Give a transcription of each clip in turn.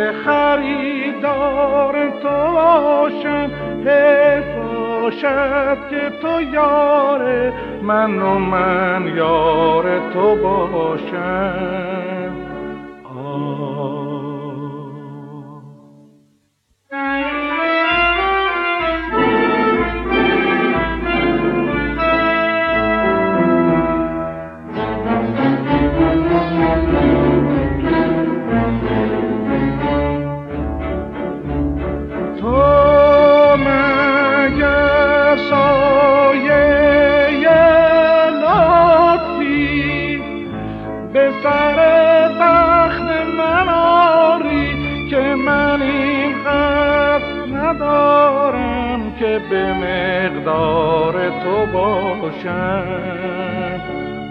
خریدار تو باشم، حیف باشد که تو یار من و من یار تو باشم. که به مقدار تو باشم.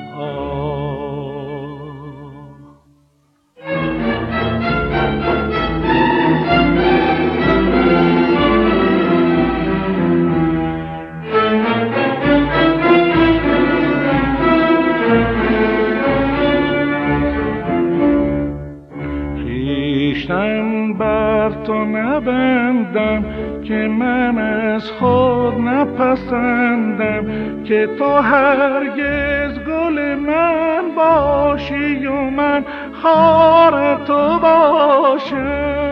خویشتن بر تو نبندم که من از خود نپسندم، که تو هرگز گل من باشی و من خار تو باشم.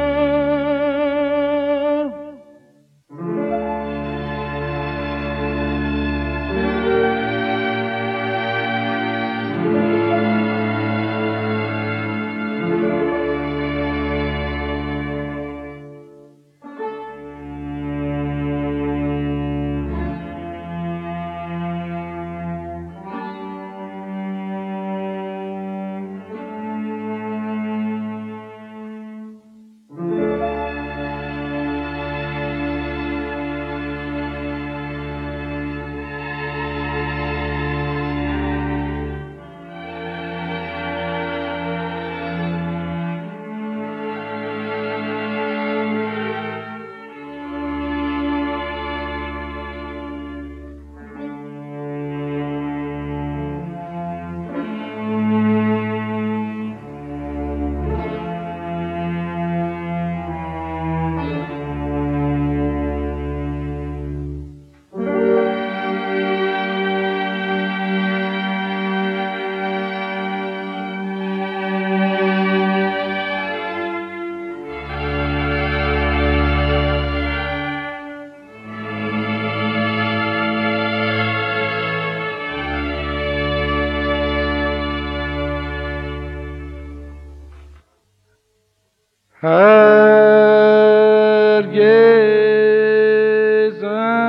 هرگز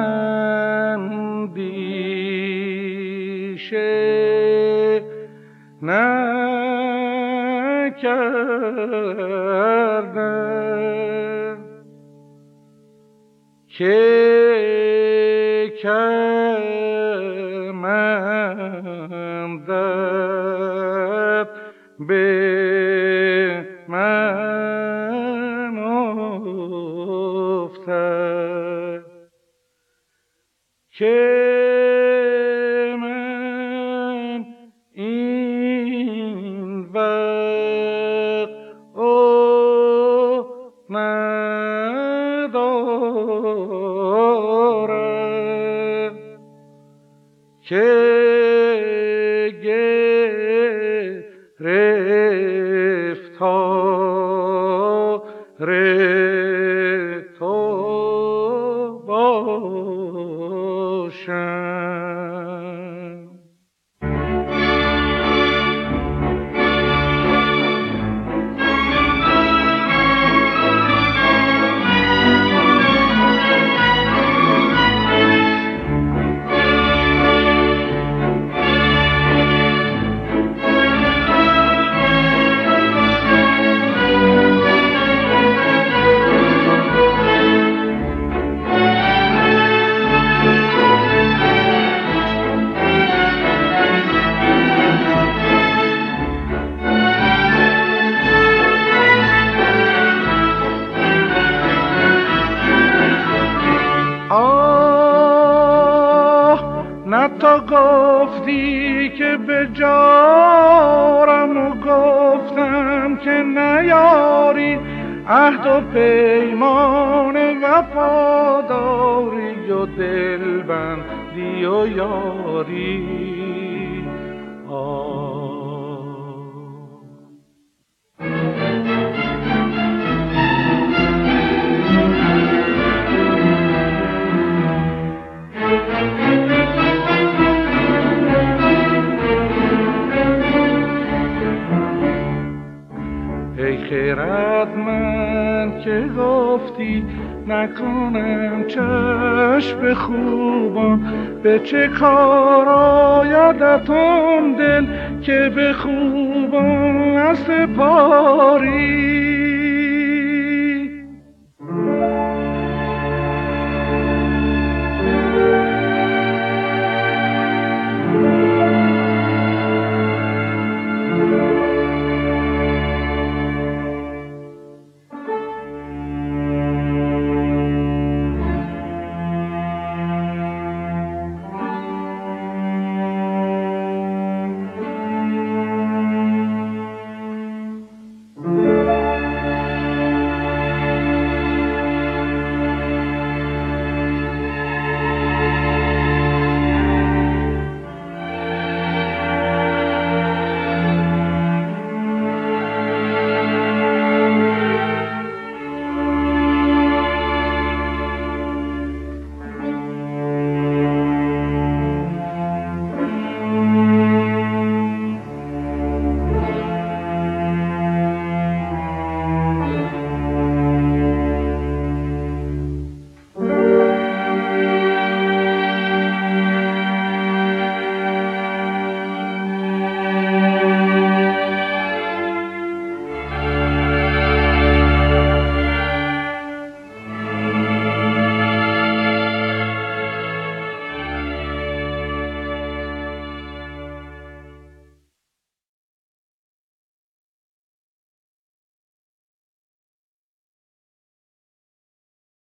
اندیشه نکردم که کمندت به من افتد، که من این وقت ندارم که تو باشم. تو گفتی که به جارم و گفتم که نیاری، عهد و پیمان وفاداری و دلبندی و یاری. ای خیرتمند که گفتی نکنم چشم خوبان، به چه کار آیدت آن دل که به خوبان سپاری.